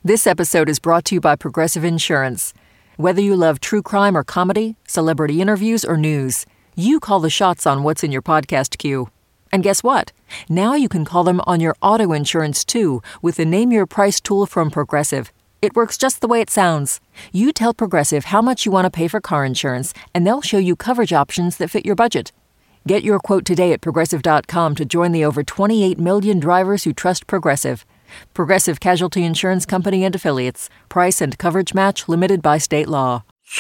This episode is brought to you by Progressive Insurance. Whether you love true crime or comedy, celebrity interviews or news, you call the shots on what's in your podcast queue. And guess what? Now you can call them on your auto insurance too with the Name Your Price tool from Progressive. It works just the way it sounds. You tell Progressive how much you want to pay for car insurance, and they'll show you coverage options that fit your budget. Get your quote today at Progressive.com to join the over 28 million drivers who trust Progressive. Progressive Casualty Insurance Company and Affiliates. Price and coverage match limited by state law.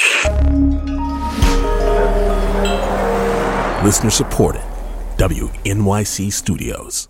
Listener supported. WNYC Studios.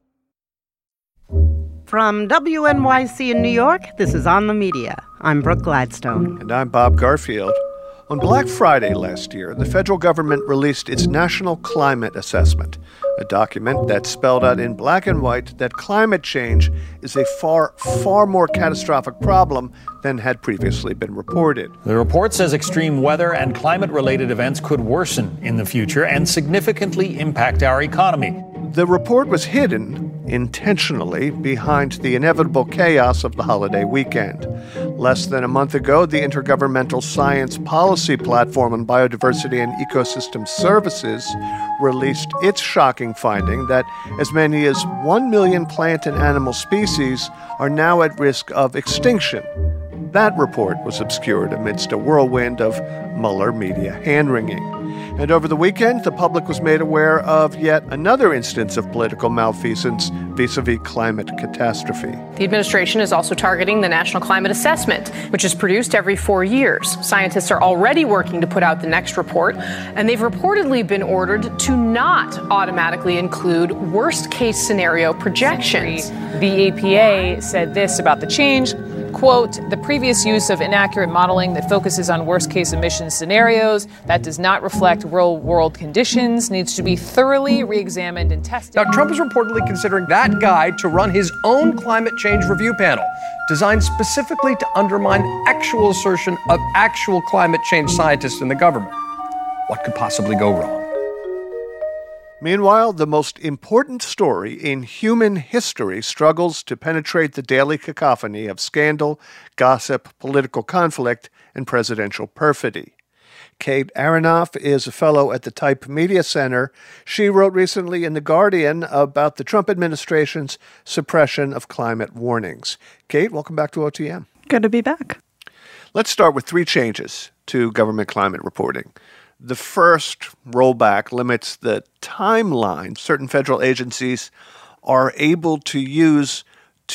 From WNYC in New York, this is On the Media. I'm Brooke Gladstone. And I'm Bob Garfield. On Black Friday last year, the federal government released its National Climate Assessment, a document that spelled out in black and white that climate change is a far more catastrophic problem than had previously been reported. The report says extreme weather and climate-related events could worsen in the future and significantly impact our economy. The report was hidden intentionally behind the inevitable chaos of the holiday weekend. Less than a month ago, the Intergovernmental Science Policy Platform on Biodiversity and Ecosystem Services released its shocking finding that as many as 1 million plant and animal species are now at risk of extinction. That report was obscured amidst a whirlwind of Mueller media hand-wringing. And over the weekend, the public was made aware of yet another instance of political malfeasance vis-a-vis climate catastrophe. The administration is also targeting the National Climate Assessment, which is produced every 4 years. Scientists are already working to put out the next report, and they've reportedly been ordered to not automatically include worst-case scenario projections. The EPA said this about the change. Quote, the previous use of inaccurate modeling that focuses on worst-case emissions scenarios that does not reflect real-world conditions needs to be thoroughly re-examined and tested. Now, Trump is reportedly considering that guide to run his own climate change review panel, designed specifically to undermine actual assertion of actual climate change scientists in the government. What could possibly go wrong? Meanwhile, the most important story in human history struggles to penetrate the daily cacophony of scandal, gossip, political conflict, and presidential perfidy. Kate Aronoff is a fellow at the Type Media Center. She wrote recently in The Guardian about the Trump administration's suppression of climate warnings. Kate, welcome back to OTM. Good to be back. Let's start with 3 changes to government climate reporting. The first rollback limits the timeline certain federal agencies are able to use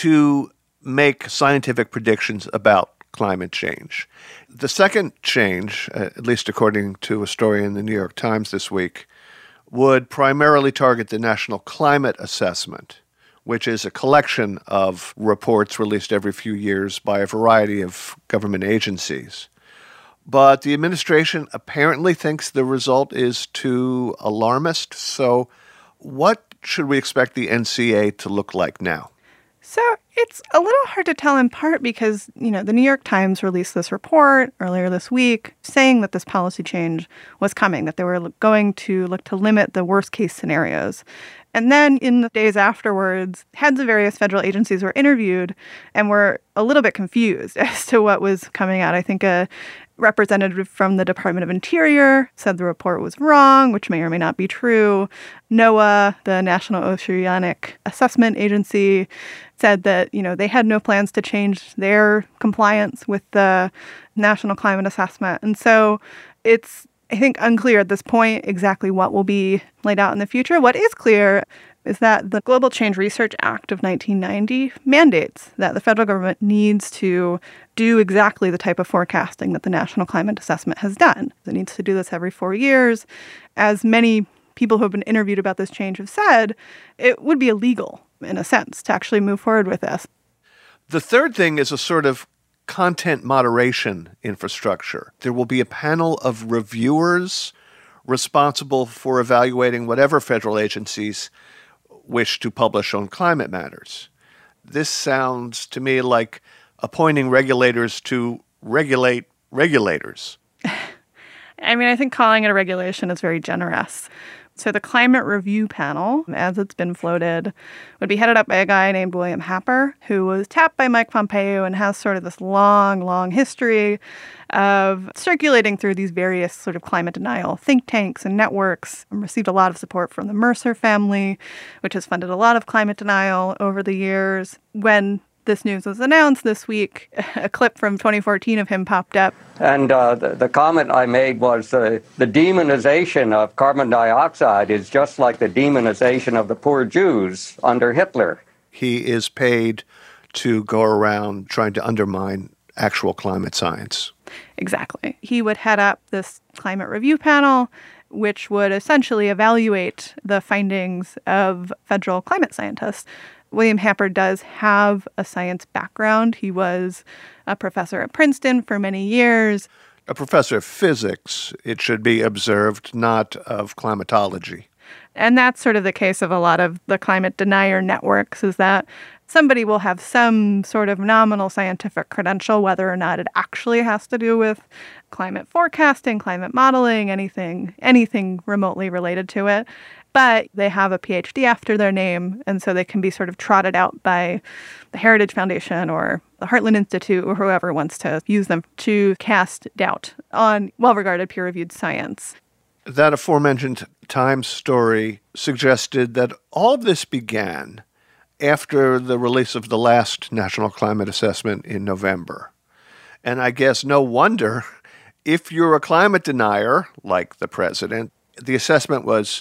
to make scientific predictions about climate change. The second change, at least according to a story in the New York Times this week, would primarily target the National Climate Assessment, which is a collection of reports released every few years by a variety of government agencies. But the administration apparently thinks the result is too alarmist. So what should we expect the NCA to look like now? So it's a little hard to tell in part because, the New York Times released this report earlier this week saying that this policy change was coming, that they were going to look to limit the worst case scenarios. And then in the days afterwards, heads of various federal agencies were interviewed and were a little bit confused as to what was coming out. I think a representative from the Department of Interior said the report was wrong, which may or may not be true. NOAA, the National Oceanic Assessment Agency, said that, they had no plans to change their compliance with the National Climate Assessment. And so it's, I think, unclear at this point exactly what will be laid out in the future. What is clear is that the Global Change Research Act of 1990 mandates that the federal government needs to do exactly the type of forecasting that the National Climate Assessment has done. It needs to do this every 4 years. As many people who have been interviewed about this change have said, it would be illegal, in a sense, to actually move forward with this. The third thing is a sort of content moderation infrastructure. There will be a panel of reviewers responsible for evaluating whatever federal agencies wish to publish on climate matters. This sounds to me like appointing regulators to regulate regulators. I mean, I think calling it a regulation is very generous. So the Climate Review Panel, as it's been floated, would be headed up by a guy named William Happer, who was tapped by Mike Pompeo and has sort of this long, long history of circulating through these various sort of climate denial think tanks and networks, and received a lot of support from the Mercer family, which has funded a lot of climate denial over the years. When this news was announced this week, a clip from 2014 of him popped up. And the comment I made was the demonization of carbon dioxide is just like the demonization of the poor Jews under Hitler. He is paid to go around trying to undermine actual climate science. Exactly. He would head up this climate review panel, which would essentially evaluate the findings of federal climate scientists. William Happer does have a science background. He was a professor at Princeton for many years. A professor of physics, it should be observed, not of climatology. And that's sort of the case of a lot of the climate denier networks, is that somebody will have some sort of nominal scientific credential, whether or not it actually has to do with climate forecasting, climate modeling, anything remotely related to it. But they have a PhD after their name, and so they can be sort of trotted out by the Heritage Foundation or the Heartland Institute or whoever wants to use them to cast doubt on well-regarded peer-reviewed science. That aforementioned Times story suggested that all of this began after the release of the last National Climate Assessment in November. And I guess no wonder, if you're a climate denier, like the president, the assessment was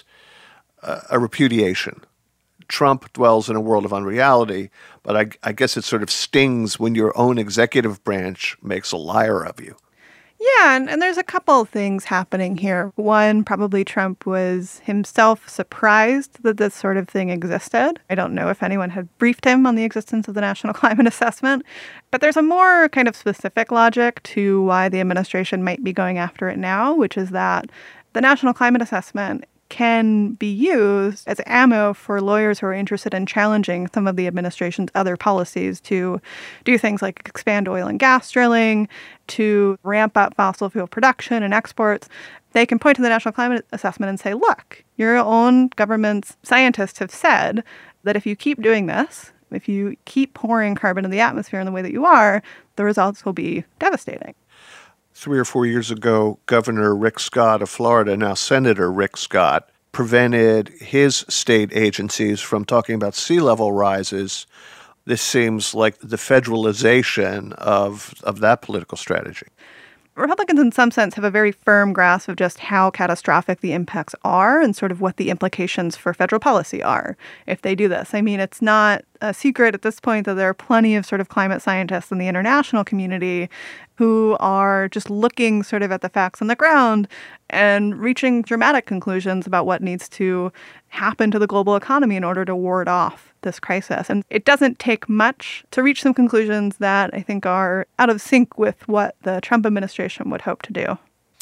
a repudiation. Trump dwells in a world of unreality, but I guess it sort of stings when your own executive branch makes a liar of you. Yeah, and there's a couple of things happening here. One, probably Trump was himself surprised that this sort of thing existed. I don't know if anyone had briefed him on the existence of the National Climate Assessment, but there's a more kind of specific logic to why the administration might be going after it now, which is that the National Climate Assessment can be used as ammo for lawyers who are interested in challenging some of the administration's other policies to do things like expand oil and gas drilling, to ramp up fossil fuel production and exports. They can point to the National Climate Assessment and say, look, your own government's scientists have said that if you keep doing this, if you keep pouring carbon in the atmosphere in the way that you are, the results will be devastating. 3 or 4 years ago, Governor Rick Scott of Florida, now Senator Rick Scott, prevented his state agencies from talking about sea level rises. This seems like the federalization of that political strategy. Republicans, in some sense, have a very firm grasp of just how catastrophic the impacts are and sort of what the implications for federal policy are if they do this. I mean, it's not a secret at this point that there are plenty of sort of climate scientists in the international community who are just looking sort of at the facts on the ground and reaching dramatic conclusions about what needs to happen to the global economy in order to ward off this crisis. And it doesn't take much to reach some conclusions that I think are out of sync with what the Trump administration would hope to do.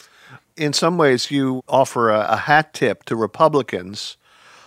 In some ways, you offer a hat tip to Republicans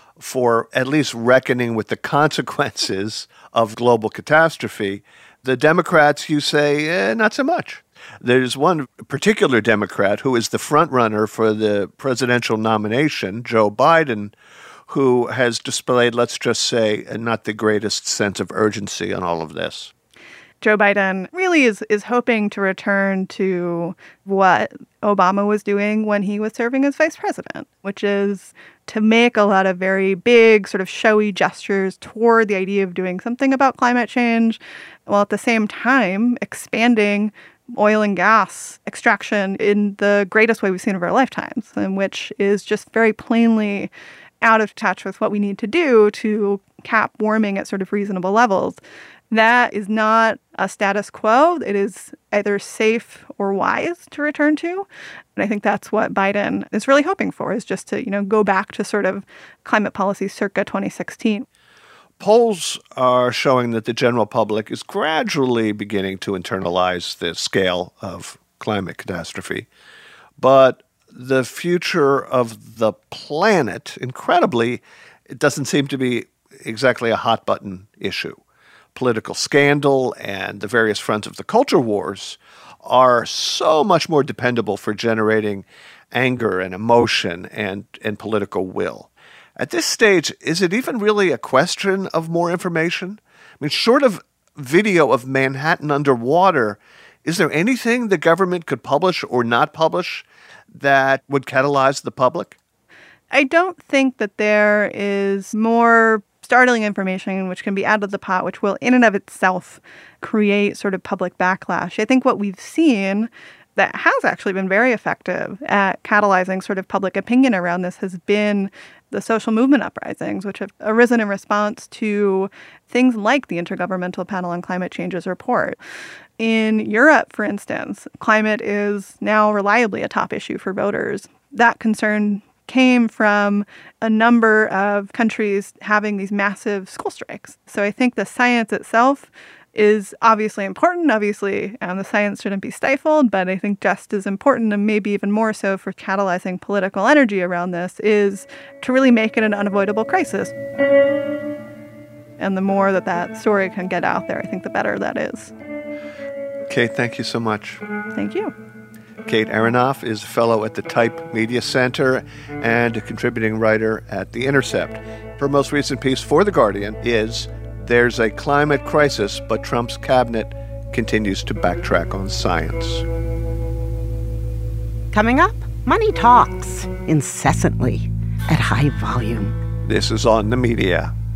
for at least reckoning with the consequences of global catastrophe. The Democrats, you say, not so much. There's one particular Democrat who is the front runner for the presidential nomination, Joe Biden, who has displayed, let's just say, not the greatest sense of urgency on all of this. Joe Biden really is hoping to return to what Obama was doing when he was serving as vice president, which is to make a lot of very big, sort of showy gestures toward the idea of doing something about climate change, while at the same time expanding oil and gas extraction in the greatest way we've seen over our lifetimes, and which is just very plainly out of touch with what we need to do to cap warming at sort of reasonable levels. That is not a status quo. It is either safe or wise to return to. And I think that's what Biden is really hoping for, is just to, go back to sort of climate policy circa 2016. Polls are showing that the general public is gradually beginning to internalize the scale of climate catastrophe. But the future of the planet, incredibly, it doesn't seem to be exactly a hot-button issue. Political scandal and the various fronts of the culture wars are so much more dependable for generating anger and emotion and political will. At this stage, is it even really a question of more information? I mean, short of video of Manhattan underwater, is there anything the government could publish or not publish that would catalyze the public? I don't think that there is more startling information which can be added to the pot, which will in and of itself create sort of public backlash. I think what we've seen that has actually been very effective at catalyzing sort of public opinion around this has been the social movement uprisings, which have arisen in response to things like the Intergovernmental Panel on Climate Change's report. In Europe, for instance, climate is now reliably a top issue for voters. That concern came from a number of countries having these massive school strikes. So I think the science itself is obviously important. Obviously, the science shouldn't be stifled, but I think just as important, and maybe even more so for catalyzing political energy around this, is to really make it an unavoidable crisis. And the more that story can get out there, I think the better that is. Kate, thank you so much. Thank you. Kate Aronoff is a fellow at the Type Media Center and a contributing writer at The Intercept. Her most recent piece for The Guardian is "There's a Climate Crisis, but Trump's cabinet continues to backtrack on science." Coming up, money talks incessantly at high volume. This is On the Media.